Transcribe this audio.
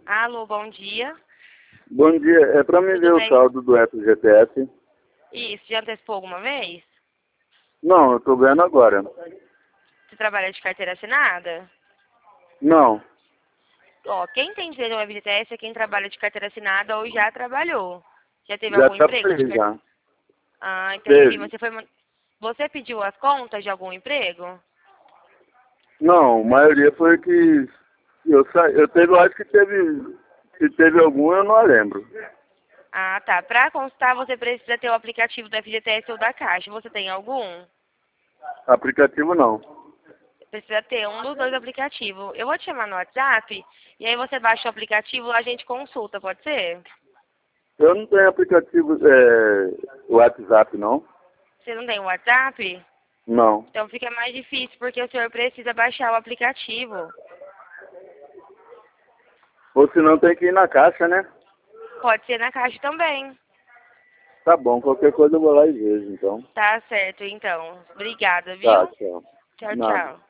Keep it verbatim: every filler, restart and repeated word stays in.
Alô, bom dia. Bom dia, é para me Tudo ver o bem? saldo do F G T S? Isso, já antecipou alguma vez? Não, eu tô vendo agora. Você trabalha de carteira assinada? Não, Ó, quem tem direito ao F G T S é quem trabalha de carteira assinada ou já trabalhou. Já teve já algum emprego de trabalhei carteira? já. Ah, entendi. Teve. Você foi... man- Você pediu as contas de algum emprego? Não, a maioria foi que eu sa... eu teve, eu acho que teve, se teve algum eu não lembro. Ah, tá. Para constar, você precisa ter o aplicativo do F G T S ou da Caixa. Você tem algum? Aplicativo não. Precisa ter um dos dois aplicativos. Eu vou te chamar no WhatsApp e aí você baixa o aplicativo lá a gente consulta, pode ser? Eu não tenho aplicativo é, WhatsApp não. Você não tem o WhatsApp? Não. Então fica mais difícil porque o senhor precisa baixar o aplicativo. Ou se não tem que ir na caixa, né? Pode ser na Caixa também. Tá bom, qualquer coisa eu vou lá e vejo então. Tá certo, então. Obrigada, Tá, viu? tchau. Tchau, Nada. tchau.